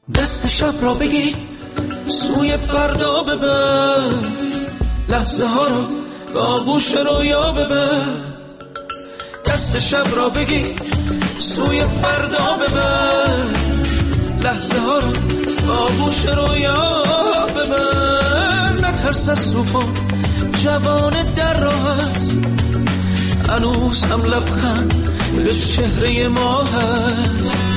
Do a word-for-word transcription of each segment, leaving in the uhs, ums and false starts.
دست شب را بگی سوی فردا ببر، لحظه ها رو به آغوش رویا ببر. دست شب را بگی سوی فردا ببر، لحظه ها رو به آغوش رویا ببر. نترس از طوفان، جوان در راه است، هنوز هم لبخند به چهره ما هست.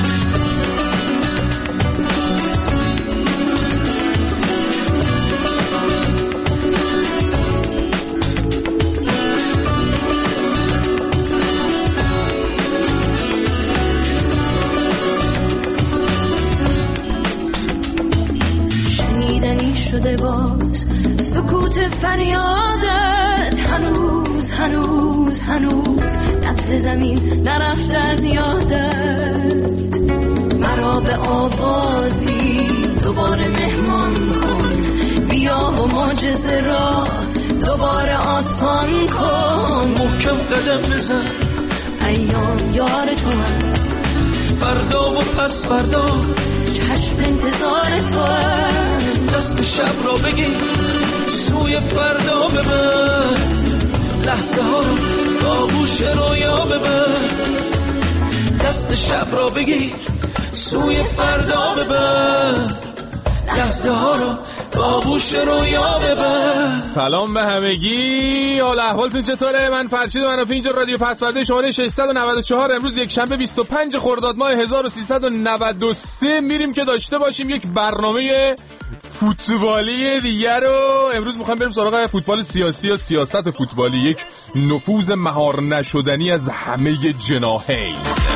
شده باز سکوت فریادت، هنوز هنوز هنوز نبض زمین نرفته از یادت. مرا به آوازی دوباره مهمان کن، بیا و معجزه را دوباره آسان کن. محکم قدم بزن، ایام یار تو هم، فردا و پس فردا چشم انتظار تو هم. دست شب را بگی سوی فردا ببر، لحظه ها رو به آغوش رویا ببر. دست شب را بگی سوی فردا ببر، لحظه ها رو به آغوش رویا ببر. سلام به همگی، حال احوالتون چطوره؟ من فرشید منافی، اینجا رادیو پسورده شماره ششصد و نود و چهار. امروز یک شنبه بیست و پنج خرداد ماه هزار و سیصد و نود و سه میریم که داشته باشیم یک برنامه فوتبالی دیگر رو. امروز میخوایم بریم سراغ فوتبال سیاسی یا سیاست فوتبالی، یک نفوذ مهار نشدنی از همه جناحین.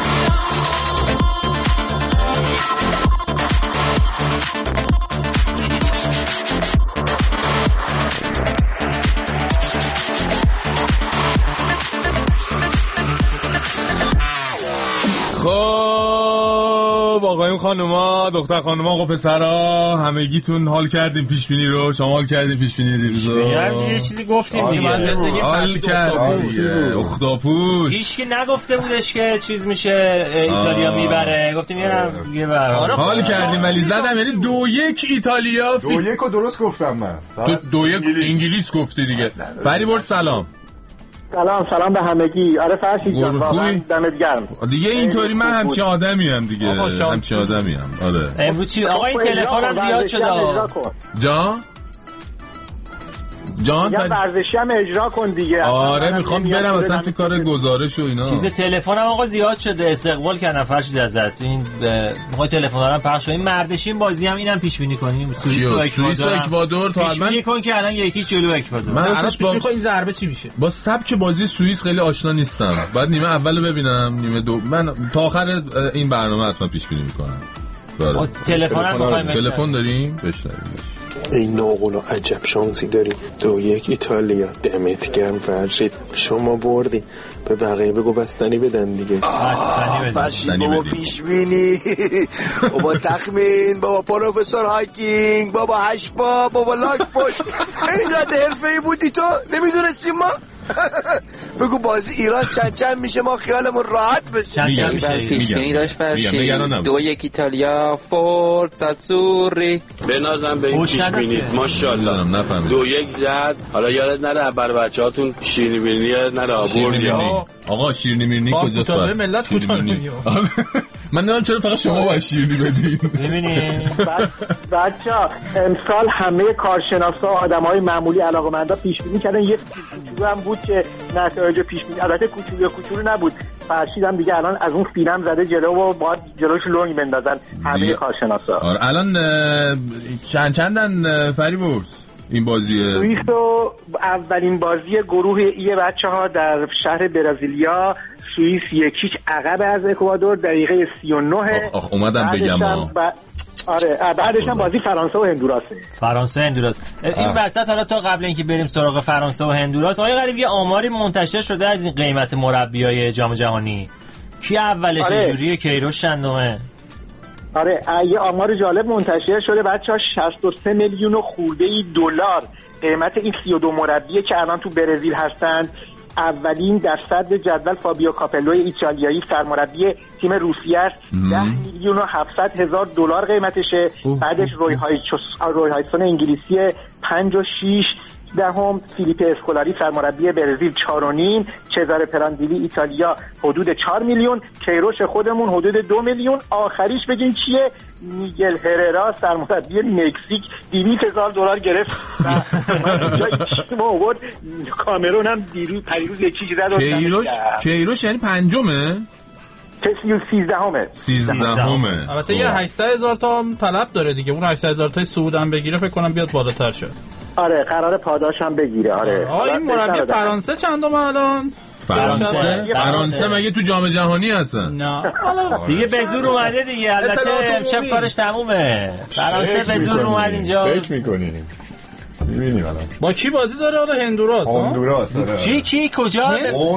خب آقایون خانوما، دختر خانوما، آقا پسرا، همگیتون حال کردیم پیش بینی رو؟ شما حال کردیم پیش بینی دیروز رو؟ یه چیزی گفتیم دیگه. حال کردیم دیگه. اختاپوس هیچ کی نگفته بودش که چیز میشه ایتالیا میبره، گفتیم یه یه بره. حال کردیم ولی زدم، یعنی دو یک ایتالیا. دو یک رو درست گفتم من. تو دو یک انگلیس گفتی دیگه. فریبرز سلام. سلام سلام به همگی. آره فرشید جان، واقعا دمت گرم دیگه. اینطوری من همچین آدمی ام دیگه، همچین آدمی ام. آره امروز چی آقا این تلفنم زیاد شده. جان جان یا ورزشی هم اجرا کن دیگه. آره میخوام برم مثلا تو کار گزارش و اینا. چیز تلفنم آقا زیاد شده، استقبال کردن فرشید ازت. این میخوای تلفن‌ها رو پخش کنیم؟ مردشین بازی هم اینم پیش بینی کنیم. سوئیس و اکوادور تا الان پیش بینی که الان یکی جلو اکوادور. من اصلا با این ضربه چی میشه؟ با سبک بازی سوئیس خیلی آشنا نیستم. بعد نیمه اولو ببینم، نیمه دو من تا آخر این برنامه حتما پیش بینی میکنم. داره تلفنم میخوایم تلفن داریم بشنویم. ای ناقل و عجب شانسی داری، دو یک ایتالیا. دمت گرم فرشید، شما بردی. به بقیه بگو بستنی بدن دیگه. فرشید بابا پیش بینی، بابا تخمین، بابا پروفسور هاکینگ، بابا هشبا، بابا لاک پوش. اینقدر حرفه‌ای بودی تو نمیدونستیم ما؟ بگو بازی ایران چند چند میشه، ما خیالمون راحت بشه. چند چند میشه؟ پیش بینی داشت فرشید دو یک ایتالیا. فورزا زوری. بنازم به این پیش بینید ماشاءالله. دو یک زد. حالا یادت نره بر بچه‌هاتون شیرینی بینی نره آوردی. آقا شیرینی میرنی کجاست؟ کوتاه ملت کوتاه. من نمیدونم چرا فقط شما باید شیرینی بدین. ببینید بچه‌ها امسال همه کارشناسا و آدمای معمولی علاقه‌مندا پیش بینی کردن، یه کوچولو هم بود که نتایج پیش بینی، البته کوچولو کوچولو نبود. فرشید هم دیگه الان از اون فیلم زده جلو و باید جلوش لنگ بندازن همه کارشناسا. آره الان چند چندن فریبرز این بازیه؟ سوئیس و اولین بازی گروه ای بچه‌ها در شهر برزیلیا. سوئیس یکیش عقب از اکوادور، دقیقه سی و نه. آخ آخ اومدم بگم ها. ب... آره بعدش هم بازی فرانسه و هندوراسه. فرانسه هندوراس. این وسط حالا تا قبل اینکه بریم سراغ فرانسه و هندوراس، آقای غریب یه آماری منتشر شده از این قیمت مربیای جام جهانی. کی اولش؟ آره. جوری کیروش چندمه؟ آره یه آمار جالب منتشر شده بچه‌ها، شصت و سه میلیون و خورده‌ای دلار قیمت این سی و دو مربیه که الان تو برزیل هستند. اولین در صدر جدول فابیو کاپلو ایتالیایی سرمربی تیم روسیه است. ده میلیون و هفتصد هزار دلار قیمتشه. بعدش روی هایچوس روی هایسون انگلیسی پنج و شش دهم، فیلیپ اسکولاری سرمربی برزیل چهار و نیم، چزاره پراندیلی ایتالیا حدود چهار میلیون، کیروش خودمون حدود دو میلیون. آخریش بگین چیه؟ میگل هررا سرمربی مکزیک دویست هزار دلار گرفت. ما آورد کامرون هم دیروز پریروز یک چیزی زد. کیروش کیروش یعنی پنجمه؟ سیزدهمه سیزدهمه. البته یه هشتصد هزار تا طلب داره دیگه. اون هشتصد هزار تا سعود هم بگیره فکر کنم بیاد بالاتر شد. آره قراره پاداش هم بگیره. آره آه این مربی فرانسه چندم الان؟ فرانسه فرانسه مگه تو جام جهانی هستن؟ نه دیگه به زور اومده دیگه. البته امشب کارش تمومه. فرانسه به زور اومد اینجا. فکر می‌کنیم می‌بینیم الان با کی بازی داره؟ حالا هندوراس. هندوراس آره. چی کی کجا؟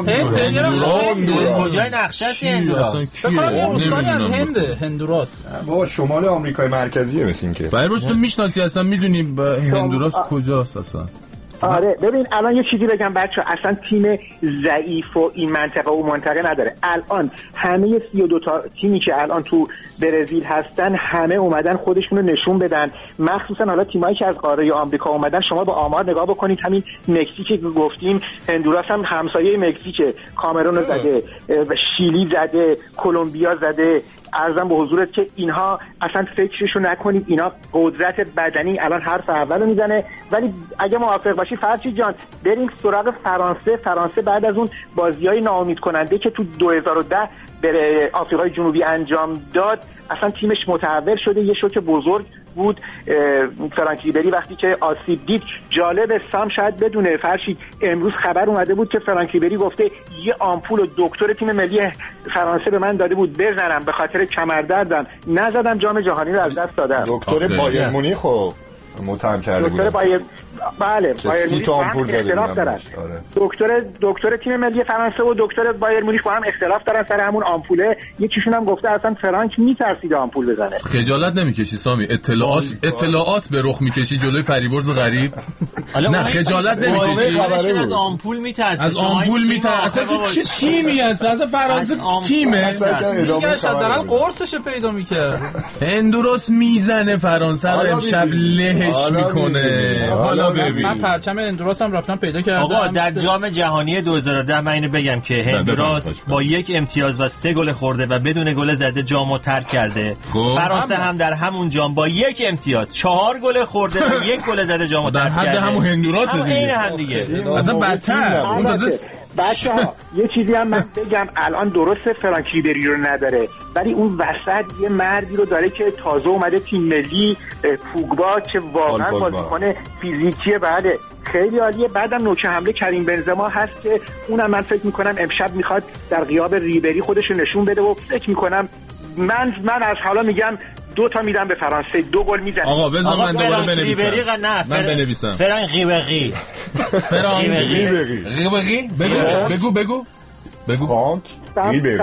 هند. کجای نقشه است هندوراس؟ فکر کنم یه استانی از هند هندوراس. با شمال آمریکای مرکزیه مثل که. فریبرز تو میشناسی اصلا میدونی هندوراس کجاست اصلا؟ آره ببین الان یه چیزی بگم بچه، اصلا تیم ضعیف و این منطقه و منطقه نداره. الان همه سی و دو تا تیمی که الان تو برزیل هستن همه اومدن خودشونو نشون بدن، مخصوصا حالا تیمایی که از قاره آمریکا اومدن. شما با آمار نگاه بکنید، همین مکزیک که گفتیم، هندوراس هم همسایه مکزیکه، کامرون رو زده، شیلی زده، کلمبیا زده. عرضم به حضورت که اینها اصلا فکرشو نکنید، اینا قدرت بدنی الان حرف اولو میزنه. ولی اگه موافق باشی فرشید جان بریم سراغ فرانسه. فرانسه بعد از اون بازیای ناامید کننده که تو دو هزار و ده بره آفریقای جنوبی انجام داد، اصلا تیمش متحول شده. یه شوک بزرگ بود فرانک ریبری وقتی که آسیب دید. جالب سام شاید بدونه فرشید، امروز خبر اومده بود که فرانک ریبری گفته یه آمپول و دکتر تیم ملی فرانسه به من داده بود بزنم، به خاطر کمردردم نزدم، جام جهانی رو از دست دادم. دکتر بایر مونیخ خب متهم کرده بود. دکتر بایر بله بایر مونیخ اختلاف دارن. دکتر دکتر تیم ملی فرانسه و دکتر بایر مونیخ با هم اختلاف دارن سر همون آمپوله. یکیشون هم گفته اصلا فرانک میترسید آمپول بزنه. خجالت نمیکشی سامی؟ اطلاعات اطلاعات به رخ میکشی جلوی فریبرز غریب. نه خجالت نمیکشی؟ از آمپول میترسه. از آمپول میترسه. اصلا تو چه تیمی هست؟ اصلا فرانسه تیمه. دیگه حداقل قرصش پیدا میکرد. هندوراس میزنه فرانسه رو امشب لهش میکنه. حالا ببین من پرچم هندوراس هم رفتم پیدا کردم. آقا در جام جهانی دو هزار و ده من اینو بگم که هندوراس با یک امتیاز و سه گل خورده و بدون گل زده جامو ترک کرده. فرانسه هم در همون جام با یک امتیاز چهار گل خورده و یک گل زده جامو ترک کرده. در حد همون هندوراس دیگه. این هم دیگه. اصلا بدتر. اون تازه بچه‌ها یه چیزی هم من بگم، الان درسته فرانک ریبری رو نداره ولی اون وسط یه مردی رو داره که تازه اومده تیم ملی، پوگبا، که واقعا بازیکن فیزیکیه. بله خیلی عالیه. بعدم نوک حمله کریم بنزما هست که اونم من فکر میکنم امشب میخواد در غیاب ریبری خودش رو نشون بده و فکر میکنم من من از حالا میگم دو تا میدم به فرانسه، دو گل میزنه. آقا بذار من دوباره بنویسم. نه من بنویسم. فرانک ریبری. فرانک ریبری. ریبری. بگو بگو بگو. فرانک ریبری.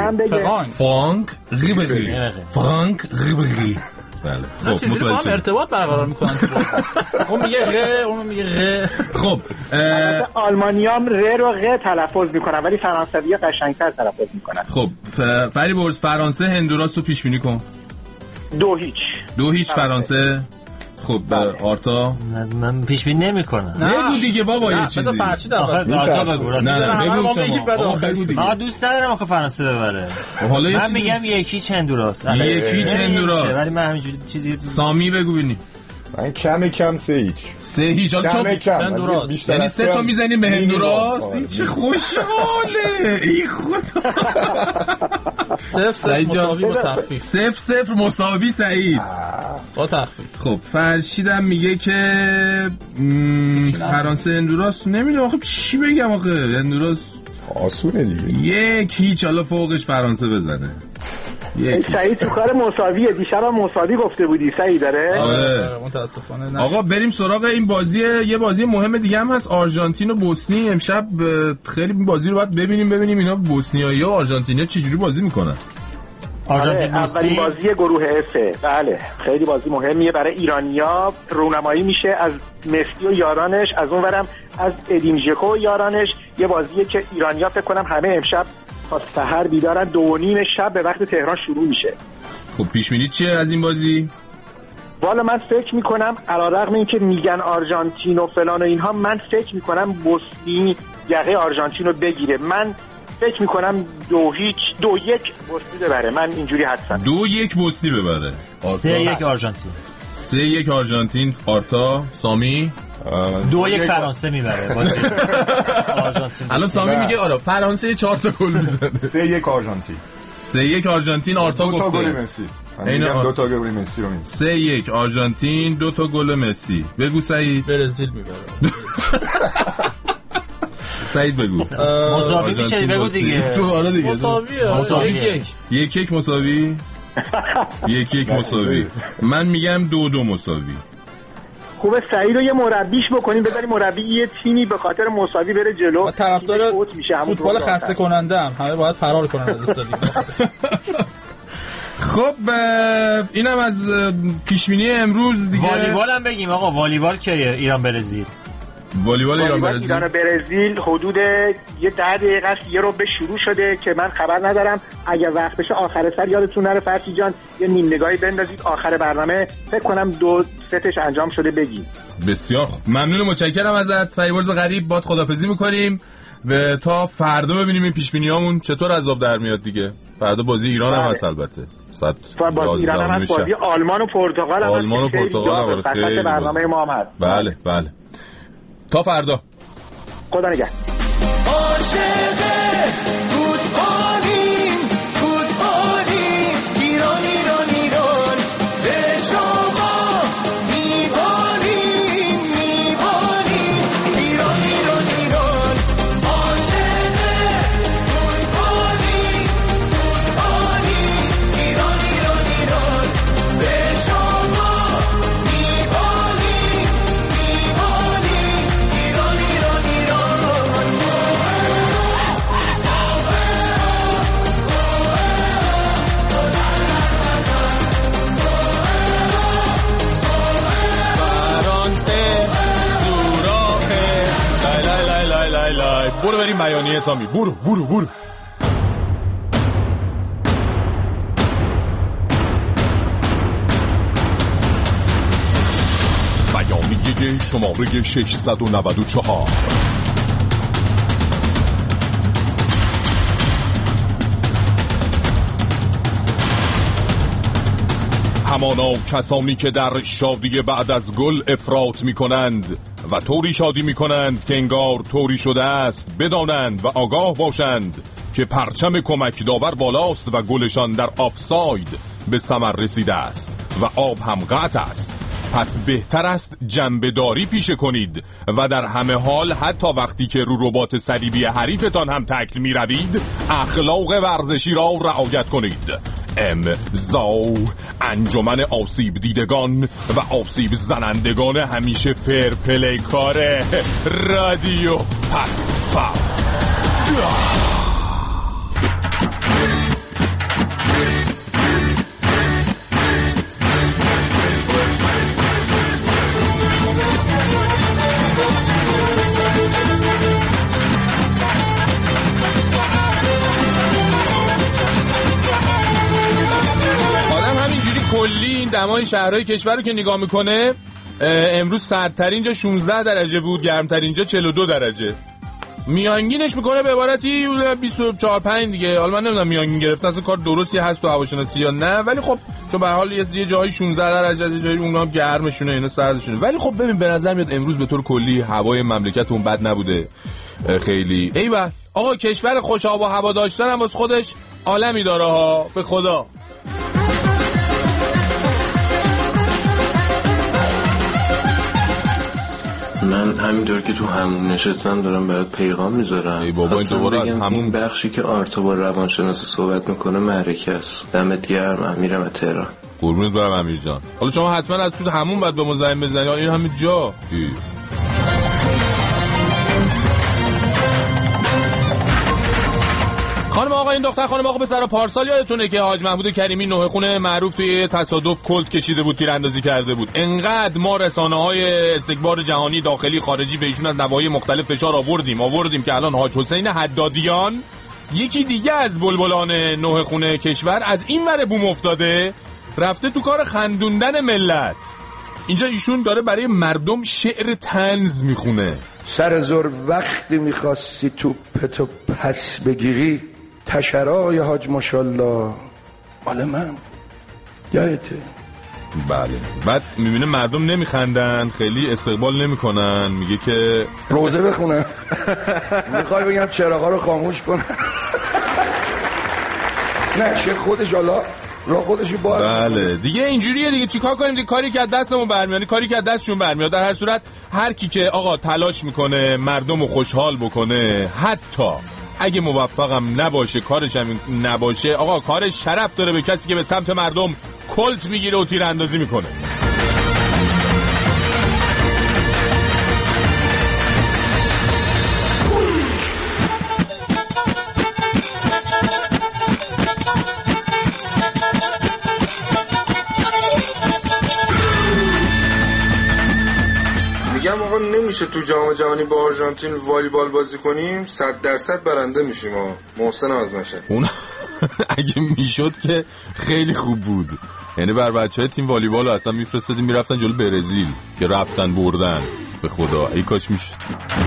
فرانک ریبری. فرانک ریبری. بله. خب متوجه ارتباط برقرار میکنن. اون میگه ر، اون میگه ر. خب آلمانیام ر رو غ تلفظ میکنن ولی فرانسوی قشنگتر تلفظ میکنن. خب فریبرز فرانسه هندوراس رو پیش بینی کن. دو هیچ. دو هیچ فرانسه. خب آرتا من پیش بینی نمی‌کنم. بگو دیگه بابا یه چیزی. بذار فرشید اول. آرتا بگو. نه بگو شما. بگو دیگه. ما دوست ندارم آخه فرانسه ببره. من میگم یکی هندوراس. یکی هندوراس. ولی من همینجوری چیزی. سامی بگو ببینی. من کم کم سه هیچ. سه هیچ. حالا چون هندوراس. یعنی سه تا میزنیم به هندوراس. این چه خوشحاله. ای خدا. صفر صفر مساوی با تخفیف. صفر صفر مساوی سعید با تخفیف. خب فرشیدم میگه که فرانسه هندوراس. نمیدونم آخه چی بگم آخه. هندوراس آسونه دیگه. یک هیچ. حالا فوقش فرانسه بزنه. سعید تو کار مساویه. دیشب هم مساوی گفته بودی سعید داره. آره متاسفانه. آقا بریم سراغ این بازی. یه بازی مهم دیگه هم هست، آرژانتین و بوسنی. امشب خیلی بازی رو باید ببینیم ببینیم اینا بوسنیایی‌ها و آرژانتینیا چه جوری بازی میکنن. آرژانتین اولین بازی گروه اف. بله خیلی بازی مهمیه برای ایرانیا. رونمایی میشه از مسی و یارانش، از اونورم از ادین ژکو و یارانش. یه بازیه که ایرانیا فکر کنم همه امشب تا سحر بیدارن، دو و نیم شب به وقت تهران شروع میشه. خب پیش بینی چیه از این بازی؟ والا من فکر میکنم علیرغم اینکه میگن آرژانتین و فلان و اینها، من فکر میکنم بوسنی یقه آرژانتین رو بگیره. من فکر میکنم دو هیچ دو یک بوسنی ببره. من اینجوری هستم. دو یک بوسنی ببره. سه یک آرژانتین. سه یک آرژانتین. آرتا سامی دو یک فرانسه میبره بازی. آرژانتین. الان سامی میگه آره فرانسه چهار تا گل میزنه. سه یک آرژانتین. سه یک آرژانتین. آرتا گفته. دو تا گل مسی. من دو تا گل مسی رو میگم. سه یک آرژانتین، دو تا گل مسی. بگو سعید. برزیل میبره. سعید بگو. مساوی میشه بگو دیگه. تو آره دیگه. مساویه. مساوی یک. یک یک مساوی. یک یک مساوی. من میگم دو دو مساوی. خوبه سعید رو یه مربیش بکنیم، بذاریم مربی یه تیمی به خاطر مساوی بره جلو. طرفدار فوتبال خسته کننده هم همه باید فرار کنن از استادیوم. خب اینم از پیشبینی امروز دیگه. والیبال هم بگیم آقا. والیبال که ایران برزیل. والیبال ایران برزیل. ایران برزیل حدود یه ده دقیقه است یه رو به شروع شده که من خبر ندارم. اگر وقت بشه آخر سر یادتون نره فرشی جان یه نیم نگاهی بندازید آخر برنامه. فکر کنم دو ستش انجام شده بگید. بسیار خوب. ممنون و متشکرم ازت. فریبرز غریب باد خدافظی می‌کنیم و تا فردا ببینیم این پیش‌بینیامون چطور عذاب در میاد دیگه. فردا بازی ایران هم هست البته. صد بازی ایران هم هست، بازی آلمان و پرتغال هم هست. آلمان و پرتغال هم خیلی برنامه ما هم هست. بله بله. تا فردا. خدا نگهدار. عاشق فوتبالیم فوتبالیم ایران ایران ایران به شما میبالیم میبالیم ایران ایران ایران عاشق فوتبالیم فوتبالیم ایران ایران ایران به شما میبالیم میبالیم ایران ایران ایران برو بریم بیانیه سامی. برو برو برو. بیانیه شماره ششصد و نود و چهار. همانا کسانی که در شادی بعد از گل افراط می کنند و طوری شادی می کنند که انگار طوری شده است بدانند و آگاه باشند که پرچم کمک داور بالاست و گلشان در آفساید به ثمر رسیده است و آب هم قطع است. پس بهتر است جنبه‌داری پیشه کنید و در همه حال حتی وقتی که رو رباط صلیبی حریفتان هم تکل می روید اخلاق ورزشی را رعایت کنید. امضا انجمن آسیب دیدگان و آسیب زنندگان همیشه فیر پلی کاره رادیو پسفر. کلی این دمای شهرهای کشور رو که نگاه میکنه امروز سردترین جا شانزده درجه بود، گرمترین جا چهل و دو درجه. میانگینش میکنه به عبارتی بیست و چهار پنج دیگه. حالا من نمیدونم میانگین گرفتن اصلا کار درستی هست تو هواشناسی یا نه، ولی خب چون به هر حال یه جایی شانزده درجه از جایی اونها گرمشونه اینا سردشونه. ولی خب ببین به نظر میاد امروز به طور کلی هوای مملکتمون بد نبوده خیلی. ایول آقا کشور خوش آب و هوا داشتن هم واسه خودش عالمی داره ها، به خدا. من همینطور که تو همون نشستم دارم برات پیغام میذارم. ای بابا این دوباره از همون این بخشی که آرتا با روانشناس صحبت میکنه معرکه است. دمت گرم. امیرم از تهران. قربونت برم امیر جان. حالا شما حتما از تو همون بعد به ما زنگ بزنید. این همین جا ای. خانم آقا این دختر خانم آقا پسر پارسال یادتونه که حاج محمود کریمی نوحه خونه معروف توی تصادف کلت کشیده بود، تیراندازی کرده بود. انقدر ما رسانه‌های استکبار جهانی داخلی خارجی به ایشون از نواحی مختلف فشار آوردیم آوردیم که الان حاج حسین حدادیان یکی دیگه از بلبلان نه خونه کشور از این ور بوم افتاده، رفته تو کار خندوندن ملت. اینجا ایشون داره برای مردم شعر طنز میخونه. سر زور وقتی میخواستی تو پتو پس بگیری، تشرای حاج ماشالله مال من یادته. بله. بعد میبینه مردم نمیخندن، خیلی استقبال نمیکنن، میگه که روزه بخونه. میخوای بگم چراغا رو خاموش کنه. نه چه خودش حالا را خودشو باز. بله دیگه اینجوریه دیگه، چیکار کنیم دیگه، کاری که از دستمون برمیاد، کاری که از دستشون برمیاد. در هر صورت هر کی که آقا تلاش میکنه مردمو خوشحال بکنه، حتی اگه موفقم نباشه، کارش هم نباشه، آقا کارش شرف داره به کسی که به سمت مردم کلت میگیره و تیراندازی میکنه. میگم آقا نمیشه تو جام جهانی با آرژانتین والیبال بازی کنیم؟ صد درصد برنده میشیم. ها محسن از مشهد. اون اگه میشد که خیلی خوب بود، یعنی بر بچهای تیم والیبال اصلا میفرستادیم میرفتن جلو برزیل که رفتن بردن. به خدا ای کاش میشد.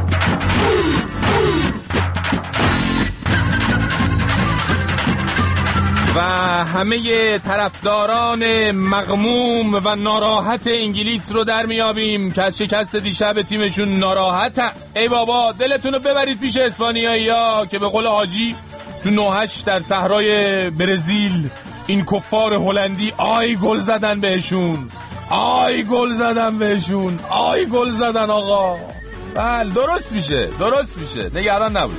و همه طرفداران مغموم و ناراحت انگلیس رو در میابیم که از شکست دیشب تیمشون ناراحتن. ای بابا دلتون رو ببرید پیش اسپانیایی‌ها که به قول حاجی تو نوهش در صحرای برزیل این کفار هلندی آی گل زدن بهشون، آی گل زدن بهشون، آی گل زدن آقا. بله درست میشه، درست میشه، نگران نباش.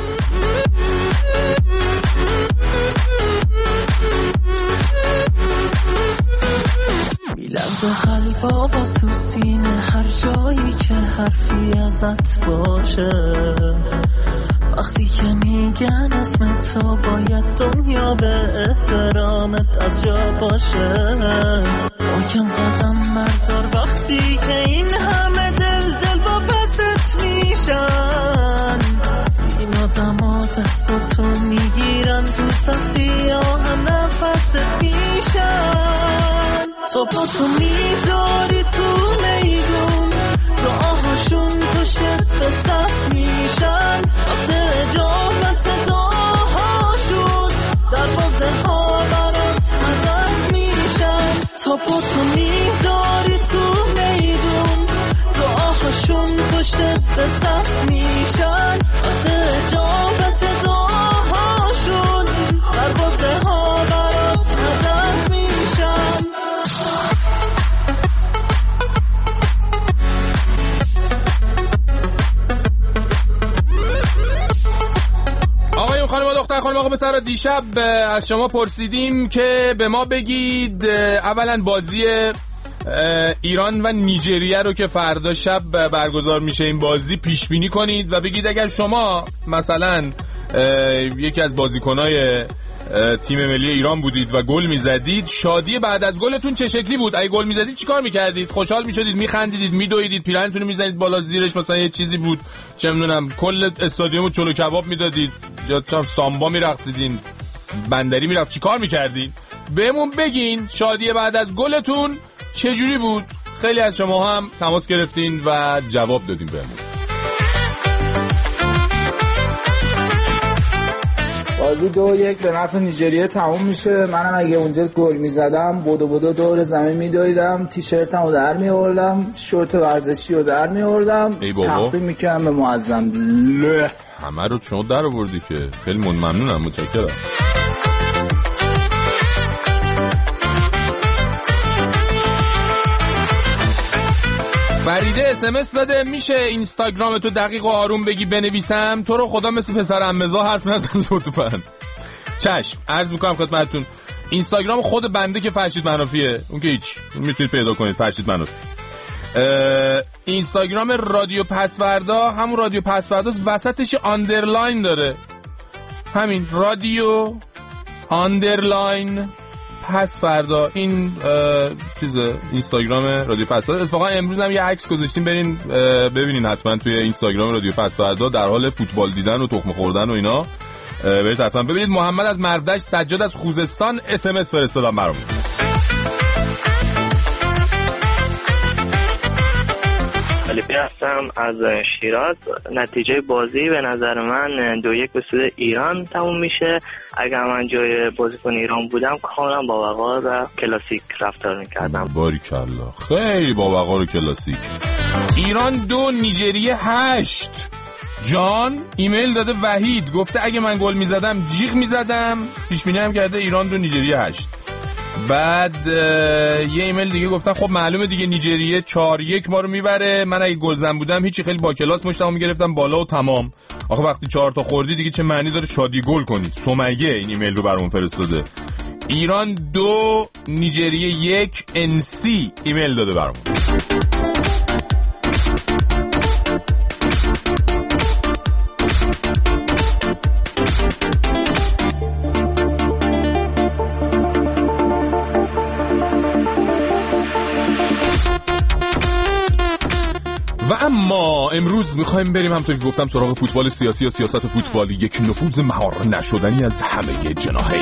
میلرزه قلبا با سوسینه هر جایی که حرفی ازت باشه، وقتی که میگن اسم تو باید دنیا به احترامت از جا باشه. باکم قدم مردار وقتی که این همه دل دل با پست میشن، این آدم ها دستاتو میگیرن تو سختی ها هم نفست میشن. تو با تو میذاری تو میدون، دعاهاشون پشت به صف میشن، وقت اجابت دعاهاشون دروازه ها برات مدد میشن. تا با تو میذاری تو میدون، دعاهاشون پشت به صف میشن، وقت اجابت دعاهاشون دروازه ها برات مدد میشن. آقایون خانم و دختر خانم آقا پسر، دیشب از شما پرسیدیم که به ما بگید اولا بازی ایران و نیجریه رو که فردا شب برگزار میشه این بازی پیش بینی کنید و بگید اگر شما مثلا یکی از بازیکنای تیم ملی ایران بودید و گل میزدید، شادی بعد از گلتون چه شکلی بود؟ اگه گل میزدید چیکار میکردید؟ خوشحال میشدید، میخندیدید، میدویدید، پیرهنتون رو میزنید بالا، زیرش مثلا یه چیزی بود چه میدونم کل استادیومو چلو کباب میدادید یا چم سامبا میرقصیدین، بندری میرقص، چیکار میکردید؟ بهمون بگین شادی بعد از گلتون چه جوری بود. خیلی از شما هم تماس گرفتین و جواب دادین بهمون. بازی دو یک به نفع نیجریه تموم میشه. منم اگه اونجا گل میزدم بودو بودو دور زمین میدویدم، تیشرتم رو در میوردم، شورت ورزشی رو در میوردم، تقدیم میکنم به معظم. له همه رو شما در آوردی که خیلی ممنونم، متشکرم. فریده اس ام اس داده میشه اینستاگرام تو دقیق و آروم بگی بنویسم؟ تو رو خدا مثل پسر عمزا حرف نزن لطفاً. چشم عرض میکنم خدمتتون، اینستاگرام خود بنده که فرشید منافیه، اون که هیچ میتونید پیدا کنید، فرشید منافی. اینستاگرام رادیو پسوردا همون رادیو پسورداست، وسطش آندرلاین داره، همین رادیو آندرلاین پس فردا. این چیزه اینستاگرام رادیو پس فردا. اتفاقا امروز هم یه عکس گذاشتیم، برین ببینین حتما توی اینستاگرام رادیو پس فردا، در حال فوتبال دیدن و تخم خوردن و اینا. برید حتما ببینید. محمد از مردش، سجاد از خوزستان اس ام اس فرستادن برام. علی هستم از شیراز. نتیجه بازی به نظر من دو یک به سود ایران تموم میشه. اگر من جای بازیکن ایران بودم کاملا با وقار و کلاسیک رفتار میکردم. باریکلا، خیلی با وقار و کلاسیک. ایران دو نیجریه هشت. جان ایمیل داده وحید، گفته اگه من گل میزدم جیغ میزدم. پیش بینی هم کرده ایران دو نیجریه هشت. بعد یه ایمیل دیگه گفتن خب معلومه دیگه نیجریه چهار یک ما رو میبره. من اگه گلزن بودم هیچی، خیلی با کلاس مشتمو میگرفتم بالا و تمام. آخه وقتی چهار تا خوردی دیگه چه معنی داره شادی گل کنی. سمیه این ایمیل رو برام فرستاده. ایران دو نیجریه یک انسی ایمیل داده برام. و اما امروز میخوایم بریم همونطور که گفتم سراغ فوتبال سیاسی و سیاست فوتبالی، یک نفوذ مهار نشدنی از همه جناحین.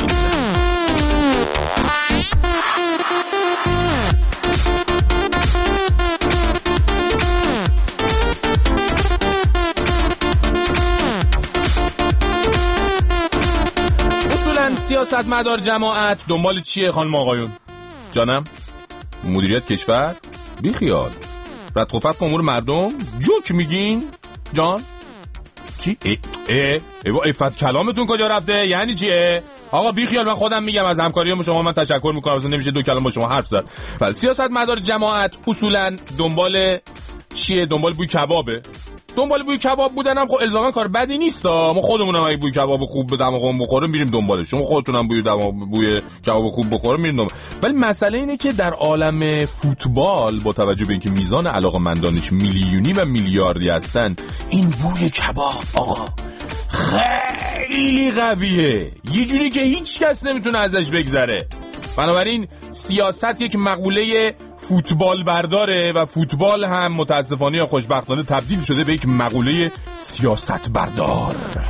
اصولا سیاست مدار جماعت دنبال چیه خانم آقایون؟ جانم؟ مدیریت کشور؟ بی خیال. رد خفت امور مردم؟ جوک میگین؟ جان؟ چی؟ اه اه اه افت کلامتون کجا رفته؟ یعنی چیه؟ آقا بی خیال، من خودم میگم از همکاری شما من تشکر میکنم، اصلا نمیشه دو کلمه با شما حرف زد. ولی سیاست مدار جماعت اصولا دنبال چیه؟ دنبال بوی کبابه. دنبال بوی کباب بودن هم خب الزاما کار بدی نیست. ما خودمونم اگه بوی کباب خوب به دماغمون بخوره میریم دنبالش. شما خودتونم بوی دماغ بوی کباب خوب بخوره میریم دنبال. ولی مسئله اینه که در عالم فوتبال با توجه به اینکه میزان علاقه‌مندانش میلیونی و میلیاردی هستن، این بوی کباب آقا خیلی قویه، یه جوری که هیچ کس نمیتونه ازش بگذره. بنابراین سیاست یک مقوله فوتبال برداره و فوتبال هم متاسفانه یا خوشبختانه تبدیل شده به یک مقوله سیاست بردار.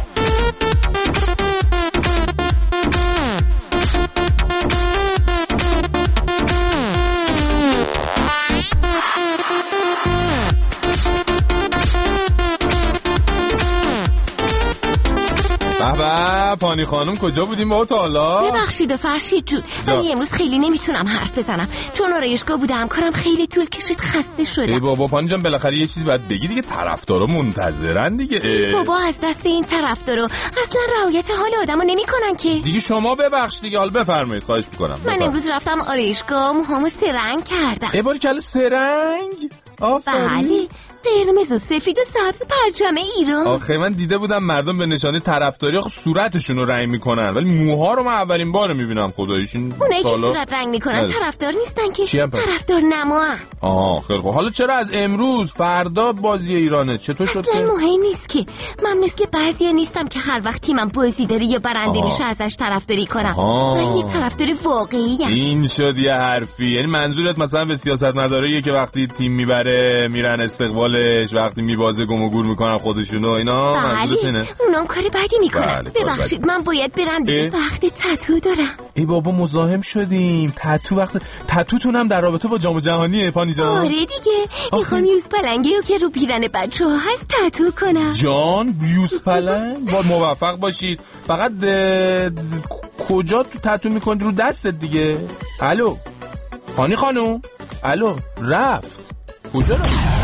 بابا پانی خانم کجا بودیم با تا حالا؟ ببخشید فرشید جون، ولی امروز خیلی نمیتونم حرف بزنم چون آرایشگاه بودم، کارم خیلی طول کشید، خسته شدم. ای بابا پانی جان بالاخره یه چیزی باید بگی دیگه، طرفدارا منتظرن دیگه. ای بابا از دست این طرفدارا اصلا رعایت حال آدمو نمیکنن که. دیگه شما ببخش دیگه، حالا بفرمایید خواهش میکنم. من امروز رفتم آرایشگاه موهامو سرنگ کردم. ای باری کله سرنگ؟ آفرین. بله قرمز و سفید و سبز پرچم ایران. آخه من دیده بودم مردم به نشانه طرفداری آخه صورتشون رو رنگ میکنن، ولی موها رو من اولین بار میبینم خداییشون. اونایی که صورت رنگ میکنن طرفدار نیستن که، طرفدار نماهن. آها خیلی خوب. حالا چرا از امروز فردا بازی ایرانه چطور شد؟ اصلا مهم نیست که من مثل بعضیا نیستم که هر وقت تیمم بازی داره یا برنده میشه ازش طرفداری کنم. آها. من یه طرفدار واقعی ام. این شد یه حرفی. یعنی منظورت مثلا به سیاستمداراییه که وقتی تیم میبره میرن استقبال، وقتی میبازه گم و گور میکنن خودشونو اینا؟ بله اونام کار بدی میکنن. بله. ببخشید من باید برم دیگه، وقت تتو دارم. ای بابا مزاحم شدیم. تتو وقت تتوتون هم در رابطه با جام جهانیه پانی جان؟ آره دیگه میخوام یوز پلنگی که رو پیرن بچه ها هست تتو کنم. جان یوز پلنگ؟ با موفق باشید. فقط کجا تو تتو میکنی؟ رو دستت دیگه. الو پانی خانوم؟ الو رفت کجا رفت؟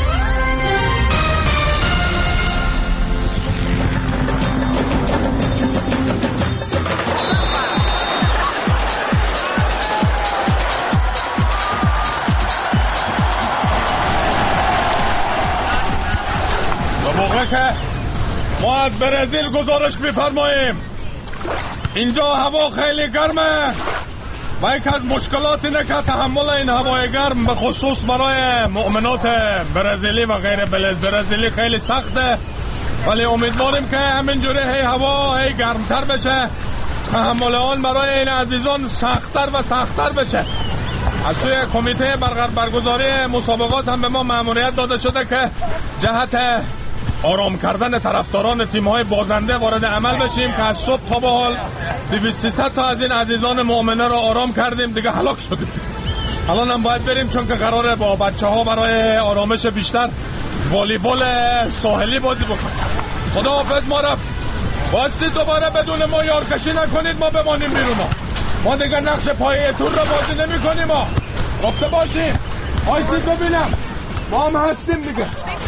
که ما از برزیل گزارش می‌فرماییم اینجا هوا خیلی گرمه و یک از مشکلات اینه که تحمل این هوای گرم به خصوص برای مؤمنات برزیلی و غیر برزیلی خیلی سخته، ولی امیدواریم که همینجوری هی هوا هی گرمتر بشه، تحمل آن برای این عزیزان سخت‌تر و سخت‌تر بشه. از سوی کمیته برگزاری مسابقات هم به ما مأموریت داده شده که جهت آرام کردن طرفداران تیم‌های بازنده وارد عمل بشیم که از صبح تا به حال دویست سیصد تا از این عزیزان مؤمنه رو آرام کردیم، دیگه هلاک شدیم. الان هم باید بریم چون که قراره با بچه‌ها برای آرامش بیشتر والیبال ساحلی بازی بکنیم. خداحافظ ما رفت. واسه دوباره بدون ما یارکشی نکنید، ما بمانیم بیرون. ما ما دیگه نقش پایه تور رو بازی نمی کنیم. ما گفته باشیم آیسید ببینم ما هم هستیم دیگه.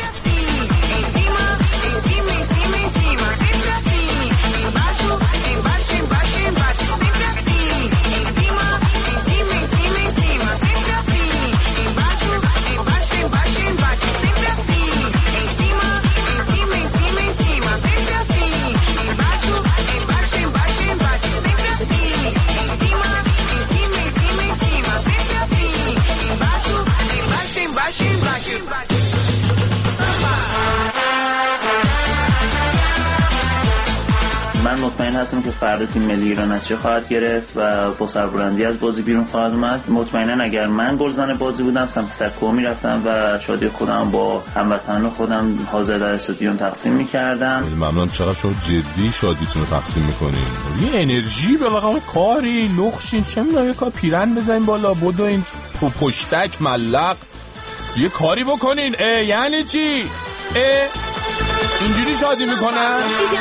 من مطمئن هستم که فردا تیم ملی ایران از چه خواهد گرفت و با سربلندی از بازی بیرون خواهد اومد. مطمئنا اگر من گلزن بازی بودم سمت سکو میرفتم و شادی خودم با هموطنان خودم حاضر در استادیوم تقسیم میکردم. ممنون. چقدر شما جدی شادیتون رو تقسیم میکنین. یه انرژی بالاخره کاری لخشین چه میدونم یه کار پیرن بزنین بالا بدو این پشتک ملق یه کاری بکنین. اه یعنی چی؟ اه اینجوری شادی میکنن؟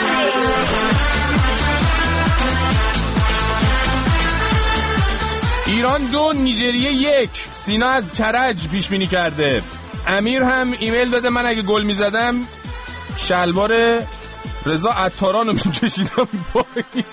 ایران دو نیجریه یک. سینا از کرج پیش بینی کرده. امیر هم ایمیل داده من اگه گل میزدم شلوار رضا عطاران رو میکشیدم پایین.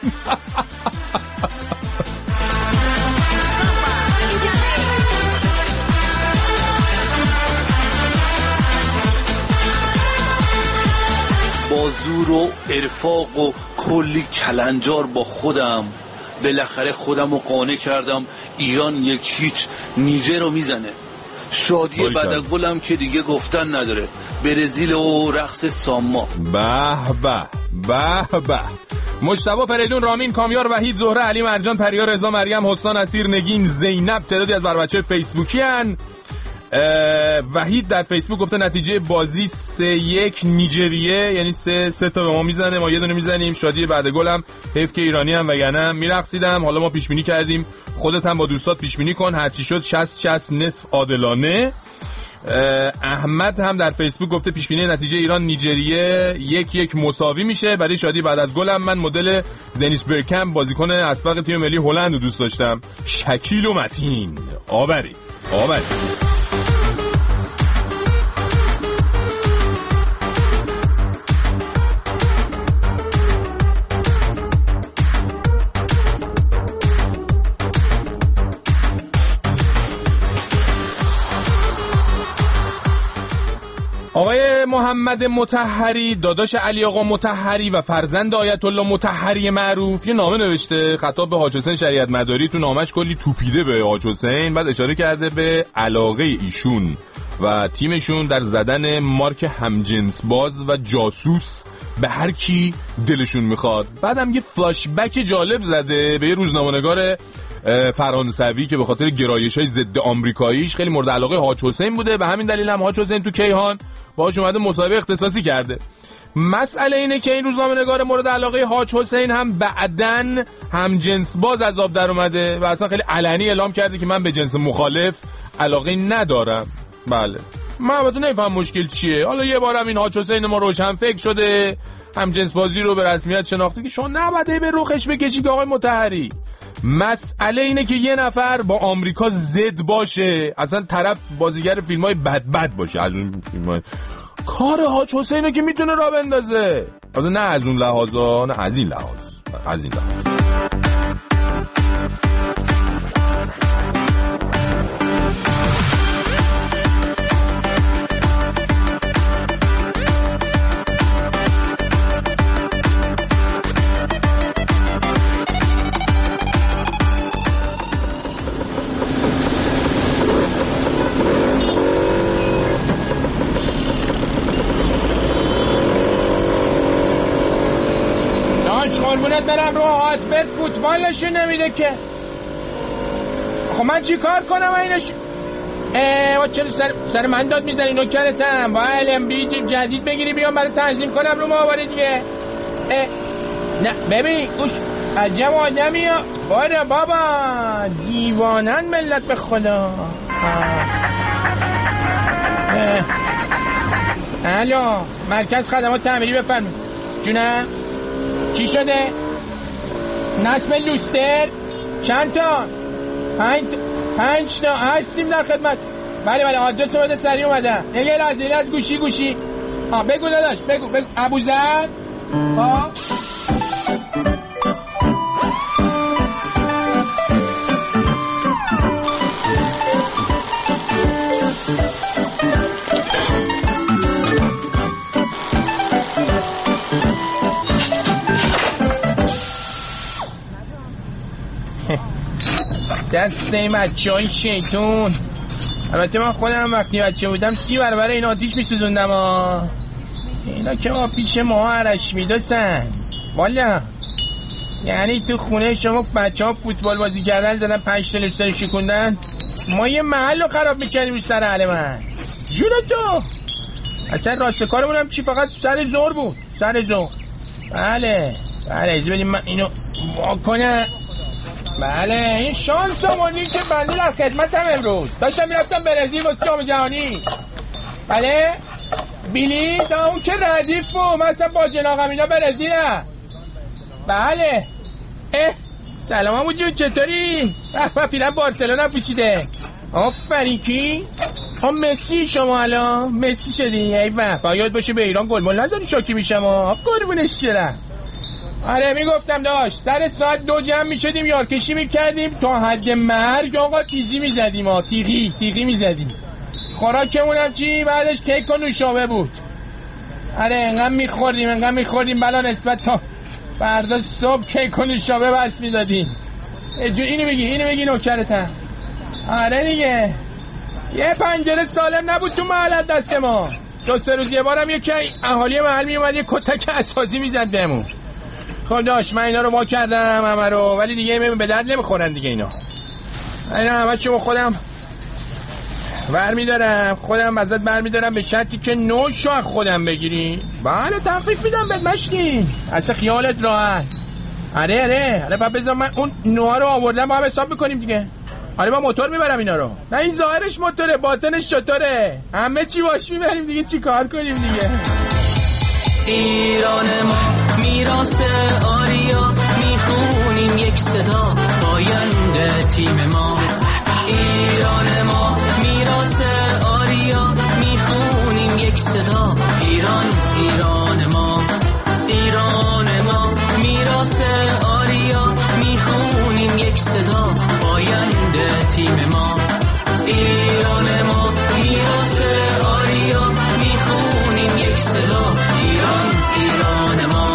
با زور و ارفاق و کلی کلنجار با خودم بالاخره خودم رو قانع کردم ایران یک هیچ نیجر رو میزنه. شادی بعد گلم که دیگه گفتن نداره. برزیل و رقص ساما. به به به به. مجتبی فریدون، رامین، کامیار، وحید، زهره، علی مرجان، پریا، رضا، مریم، حسان، اسیر، نگین، زینب تعدادی از بر بچه فیسبوکی هن. وحید در فیسبوک گفته نتیجه بازی سه یک نیجریه، یعنی سه سه تا به ما میزنه ما یه دونه میزنیم. شادی بعد گلم حیف که ایرانی هم وگرنه میرقصیدم. حالا ما پیش بینی کردیم خودت هم با دوستات پیش بینی کن هرچی شد شصت شصت نصف عادلانه. احمد هم در فیسبوک گفته پیش بینی نتیجه ایران نیجریه یک یک مساوی میشه. برای شادی بعد از گلم من مدل دنیس برکم بازیکن اسبق تیم ملی هلند رو دوست داشتم. شکیل و متین. آبری آبری. آقای محمد مطهری، داداش علی آقا مطهری و فرزند آیت الله مطهری معروف، یه نامه نوشته خطاب به حاج حسین شریعت مداری. تو نامش کلی توپیده به حاج حسین، بعد اشاره کرده به علاقه ایشون و تیمشون در زدن مارک همجنس باز و جاسوس به هر کی دلشون میخواد. بعدم یه فلاش بک جالب زده به یه روزنامه‌نگار فرانسوی که به خاطر گرایش‌های ضد آمریکاییش خیلی مورد علاقه حاج حسین بوده. به همین دلیل هم حاج حسین تو کیهان باهاش اومده مصاحبه اختصاصی کرده. مسئله اینه که این روزنامه‌نگار مورد علاقه حاج حسین هم بعدن هم جنس باز از آب در اومده و اصلا خیلی علنی اعلام کرده که من به جنس مخالف علاقه ندارم. بله من البته نمیفهم مشکل چیه. حالا یه بارم این حاج حسین ما روشن فکر شده هم جنس بازی رو به رسمیت شناخته که شما نباید به رخش بکشی که آقای مطهری. مسئله اینه که یه نفر با آمریکا زد باشه، اصلا طرف بازیگر فیلم‌های بد بد باشه. از اون فیلم‌های کار حاج حسینه که میتونه راه بندازه. اصلا نه از اون لحاظا، نه از این لحاظ، از این لحاظ. قربونت برم رو هاتبت فوتبالشو نمیده که. خب من چی کار کنم اینش؟ اه چرا سر, سر من داد میزنی نوکرتم؟ با الامری جدید بگیری بیام برای تنظیم کنم رو ماهواره دیگه. نه ببین گوش عجب آدمی ها. باره بابا دیوانن ملت به خدا. الو مرکز خدمات تعمیری بفرمایید. جونم چی شده؟ نصب لوستر چند تا؟ پنج پنج تا هستیم در خدمت. بله بله آدرس بده سریع اومدم. یه لحظه یه از گوشی گوشی آه بگو داداش بگو بگو ابوذر. خب دست این بچه های شیطون. البته من خودم وقتی بچه بودم سی برابر این آتیش می سوزوندم ها. اینا که ما پیش ما عرش می دستن والا. یعنی تو خونه شما بچه ها فوتبال بازی کردن زدن پنج تا لبسر شکوندن، ما یه محل رو خراب میکنیم رو سر اهل من. جون تو اصلا راست کارمون هم چی فقط سر زور بود. سر زور. بله بله از بدیم من اینو واکنه. بله این شانس آمونی که بنده در خدمتم امروز. داشتم میرفتم برزیل واسه جام جهانی. بله بیلی تا اون که ردیف بود. من اصلا با جناقم اینا برزیلم. بله اه سلام همون جون چطوری؟ من فیلم بارسلونا پوشیده. آفرین کی؟ آه مسی شما الان مسی شدی؟ ای وفا یاد باشه به ایران گل مول نزنی شاکی میشم ها. قربونش برم. آره میگفتم داشت سر ساعت دو جمع میشدیم یارکشی میکردیم تا حد مرگ آقا تیزی میزدیم ها. تیغی تیغی میزدیم. خوراکمونم چی؟ بعدش کیک و نوشابه بود. آره انقدر میخوردیم انقدر میخوردیم بلا نسبت تا فردا صبح کیک و نوشابه بس میدادیم. اینو بگی اینو بگی نوکرتم. آره دیگه یه پنجره سالم نبود تو محل دست ما. دو سه روز یه بارم یکی اهالی محل میومد یه کتک اساسی میزد بهمون. خب داشت من اینا رو ما کردم همه رو، ولی دیگه به درد نمیخورن دیگه اینا. اینا همه چون خودم ور میدارم خودم ازت بر میدارم به شرطی که نوشو از خودم بگیری. بله تخفیف میدم بهت مشتی. اصلا خیالت راحت. آره آره آره بعد بذار من اون نوها رو آوردم با هم حساب میکنیم دیگه. آره با موتور میبرم اینا رو. نه این ظاهرش موتوره باطنش چطوره؟ همه چی باش میبریم دیگه. چی کار کنیم دیگه؟ ایران ما میراث آریا میخونیم یک صدا پاینده تیم ما. ایران ما میراث آریا میخونیم یک صدا ایران ایران ما. ایران ما میراث آریا میخونیم یک صدا پاینده تیم ما. ایران ما میراث آریا میخونیم یک صدا ایران ایران ما.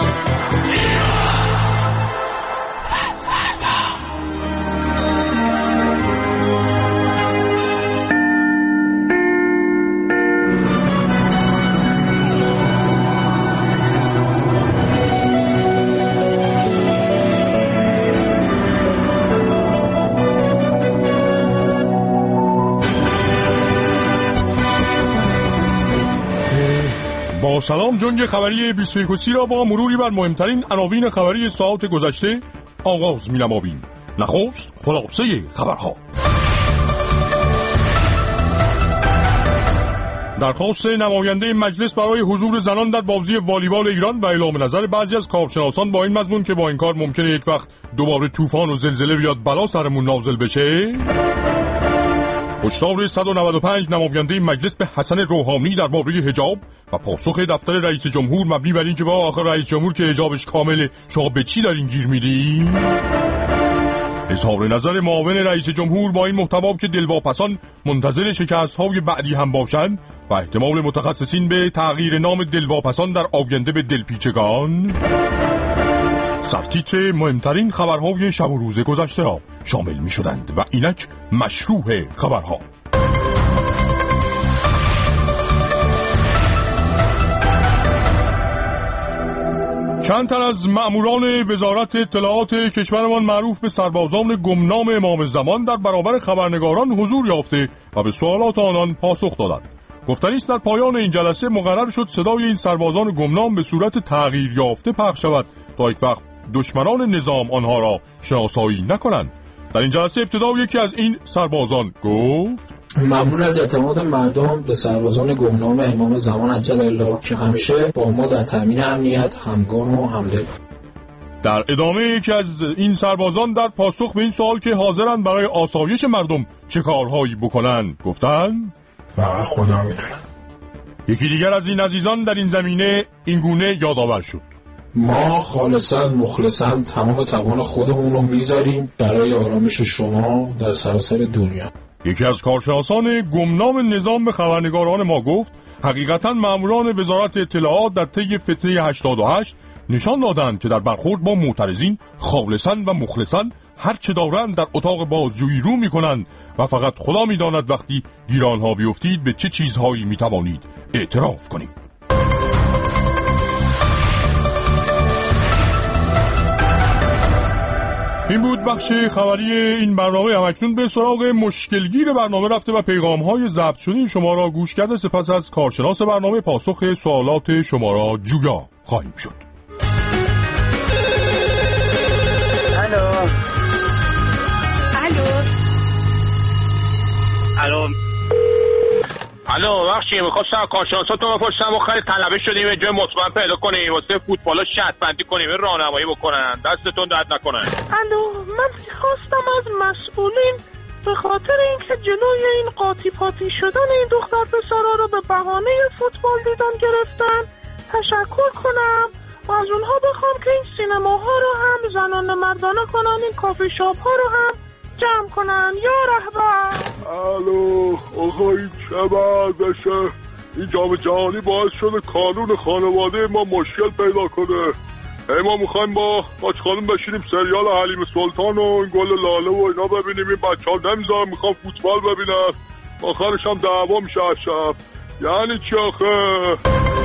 با سلام جنگ خبری بیست و یک و سی را با مروری بر مهمترین عناوین خبری ساعت گذشته آغاز می‌نماییم. نخست خلاصه خبرها. درخواست نماینده مجلس برای حضور زنان در بازی والیبال ایران و اعلام نظر بعضی از کارشناسان با این مضمون که با این کار ممکنه یک وقت دوباره طوفان و زلزله بیاد بلا سرمون نازل بشه. هشدار صد و نود و پنج نماینده مجلس به حسن روحانی درباره حجاب و پاسخ دفتر رئیس جمهور مبنی بر این که با آخر رئیس جمهور که حجابش کامله شما به چی دارین گیر میدین؟ اظهار نظر معاون رئیس جمهور با این محتوا که دلواپسان منتظر شکست‌های بعدی هم باشند و احتمال متخصصین به تغییر نام دلواپسان در آینده به دلپیچگان. سرتیتر مهمترین خبرهای شب و روز گذشته را شامل می شدند و اینک مشروع خبرها. چند تن از مأموران وزارت اطلاعات کشورمان معروف به سربازان گمنام امام زمان در برابر خبرنگاران حضور یافته و به سوالات آنان پاسخ دادند. گفتنی است در پایان این جلسه مقرر شد صدای این سربازان گمنام به صورت تغییر یافته پخش شود تا یک وقت دشمنان نظام آنها را شناسایی نکنند. در این جلسه ابتدا یکی از این سربازان گفت: ممنون از اعتماد مردم به سربازان گمنام امام زمان عجل الله که همیشه با ما در تامین امنیت همگام و همدل. در ادامه یکی از این سربازان در پاسخ به این سوال که حاضرند برای آسایش مردم چه کارهایی بکنند گفتند: فقط خدا میدونه. یکی دیگر از این عزیزان در این زمینه این گونه یادآور شد: ما خالصا مخلصا تمام توان خودمون رو میذاریم برای آرامش شما در سراسر دنیا. یکی از کارشناسان گمنام نظام به خبرنگاران ما گفت: حقیقتا ماموران وزارت اطلاعات در طی فتره هشتاد و هشت نشان دادند که در برخورد با معترضین خالصا و مخلصا هر چه دارند در اتاق بازجویی رو میکنند و فقط خدا میداند وقتی گیرانها بیفتید به چه چیزهایی میتوانید اعتراف کنید. این بود بخش خبری این برنامه. همکنون به سراغ مشکلگیر برنامه رفته و پیغام‌های ضبط شده شما را گوش کرده سپس از کارشناس برنامه پاسخ سوالات شما را جویا خواهیم شد. الو الو الو الو بخشی میخواستم کارشناساتون بپرسم و خیلی طلبه شدیم یه جای مطمئن پیدا کنیم واسه فوتبالا شرط بندی کنیم راهنمایی بکنن دستتون درد نکنن. الو من خواستم از مسئولین به خاطر اینکه جلوی این قاطی پاتی شدن این دختر پسرا رو به بهانه فوتبال دیدن گرفتن تشکر کنم و از اونها بخوام که این سینماها رو هم زنانه مردانه کنن، این کافی شاپ ها رو هم جمع کنن. یا رهبر الو آقا این چه بردشه این جام جهانی باعث شده کانون خانواده ما مشکل پیدا کنه. ای ما میخوایم با باچ خانم بشینیم سریال حلیم سلطان و این گل لاله و اینا ببینیم، این بچه ها نمیذارم میخوام فوتبال ببینن، آخرش هم دعوا میشه شب. یعنی چی آخه؟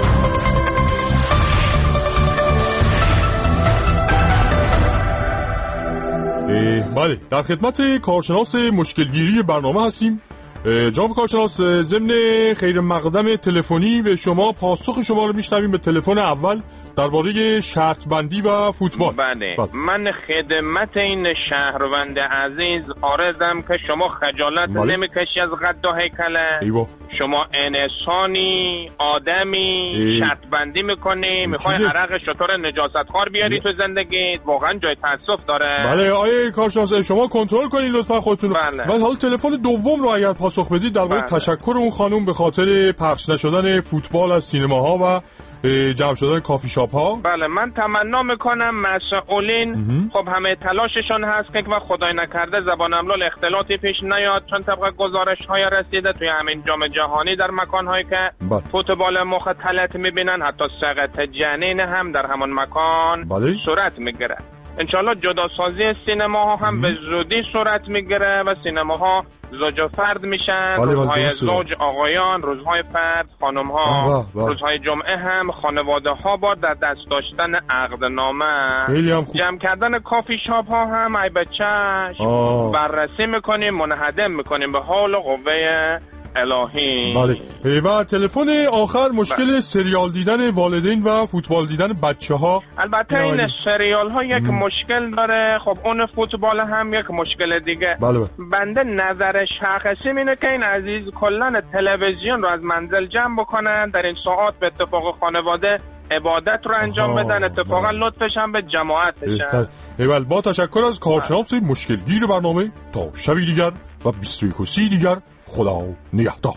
بله در خدمت کارشناس مشکلگیری برنامه هستیم. جناب کارشناس ضمن خیر مقدم تلفنی به شما پاسخ شما رو میشنویم به تلفن اول درباره شرط بندی و فوتبال. بله, بله. من خدمت این شهروند عزیز عارضم که شما خجالت بله. نمیکشی از قد و هیکله. ایوه. شما انسانی آدمی ای... شرط بندی میکنی میخوای عرق شطور نجاست خوار بیاری تو زندگیت، واقعا جای تاسف داره. بله آیه کارشناس شما کنترل کنید لطفا خودتون. بله. بعد حالا تلفن دوم رو اگر پاسخ بدید درباره بله. تشکر اون خانم به خاطر پخش نشدن فوتبال از سینماها و جمع شدن کافی شاپ ها. بله من تمنا میکنم مسئولین خب همه تلاششون هست که خدای نکرده زبان املال اختلاطی پیش نیاد، چون طبق گزارش های رسیده توی همین جام جهانی در مکان هایی که بله. فوتبال مختلط میبینن حتی سقط جنین هم در همون مکان بله. صورت میگیره. انشالله جداسازی سینماها هم مم. به زودی صورت میگیره و سینماها زوج و فرد میشن. بله روزهای بله زوج آقایان، روزهای فرد خانمها، روزهای جمعه هم خانواده ها با در دست داشتن عقدنامه. جمع کردن کافی شاپ ها هم ای بچهش بررسی میکنیم منهدم میکنیم به حال و قوه الهی. بله و تلفن آخر مشکل بله. سریال دیدن والدین و فوتبال دیدن بچه ها. البته این بله. سریال ها یک مم. مشکل داره، خب اون فوتبال هم یک مشکل دیگه. بله بله. بنده نظر شخصی اینه که این عزیز کلن تلویزیون رو از منزل جمع بکنن، در این ساعات به اتفاق خانواده عبادت رو انجام آها. بدن، اتفاقا لطفش هم به جماعت بشن. ایول با تشکر از کارشناس مشکلگیر برنامه تا شبی دیگر و بیست و یک و سی دیگر خدا نگهدار.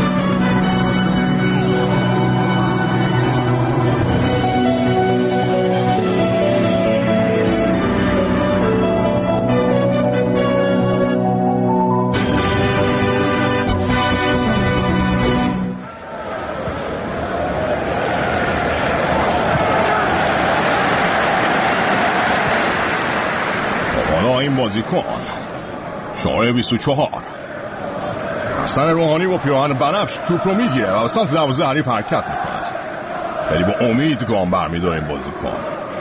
حالا این بازیکن شماره بیست و چهار حسن روحانی با پیراهن بنفش توپ رو میگیره و سمت دروازه حریف حرکت میکنه. خیلی با امید گام برمیداره این بازیکن.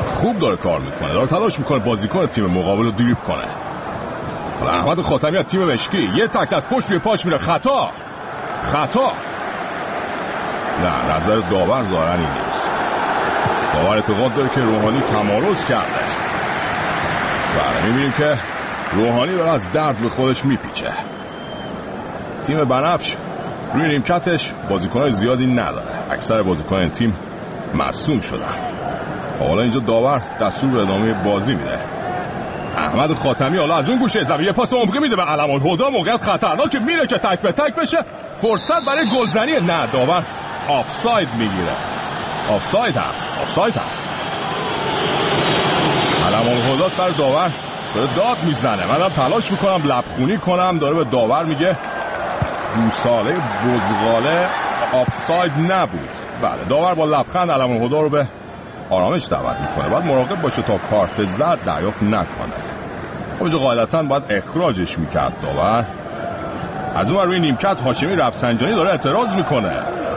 خوب داره کار میکنه، داره تلاش میکنه بازیکن تیم مقابل رو دریبل کنه. حالا احمد خاتمی از تیم مشکی یه تک از پشت روی پاش میره. خطا خطا نه، نظر داور ظاهرا این نیست. داور اعتقاد داره که روحانی تمارض کرده. بله میبینیم که روحانی داره از درد به خودش میپیچه. تیم بنفش روی نیمکتش بازیکنای زیادی نداره، اکثر بازیکنان این تیم مصدوم شدن. حالا اینجا داور دستور به ادامه بازی میده. احمد خاتمی حالا از اون گوشه زمین یه پاس عمقی میده به علم‌الهدی. موقعیت خطرناکه، میره که تک به تک بشه، فرصت برای گلزنی. نه، داور آفساید میگیره. آفساید هست آفساید هست علم‌الهدی سر داور داره داد میزنه. منم تلاش میکنم لبخونی کنم، داره به داور میگه گوساله بزغاله آفساید نبود. بله، داور با لبخند علم‌الهدی رو به آرامش دعوت میکنه. باید مراقب باشه تا کارت زرد دریافت نکنه. خب اینجا قاعدتاً باید اخراجش میکرد داور. از اون روی نیمکت هاشمی رفسنجانی داره اعتراض میکنه.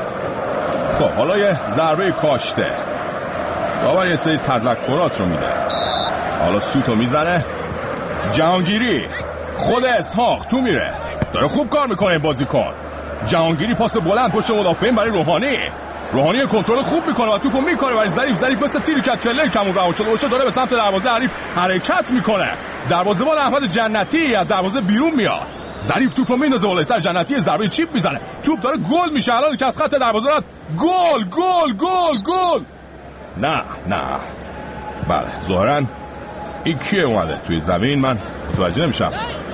خب حالا یه ضربه کاشته. داور یه سری تذکرات رو میده. حالا سوتو میزنه. جهانگیری خود اسحاق تو میره، داره خوب کار میکنه بازیکن. جهانگیری پاس بلند پشت مدافعین برای روحانی. روحانی کنترل خوب میکنه و توپو میکنه برای ظریف. ظریف مثل تیری که چله کمون رها شده باشه داره به سمت دروازه حریف حرکت میکنه. دروازه‌بان احمد جنتی از دروازه بیرون میاد. ظریف توپو میندازه بالای سر جنتی، ضربه چیپ میزنه. توپ داره گل میشه. الان که از خط دروازه رد گل گل گل گل. نه نه بله، ظاهرا این کیه اومده توی زمین؟ من متوجه نمیشم.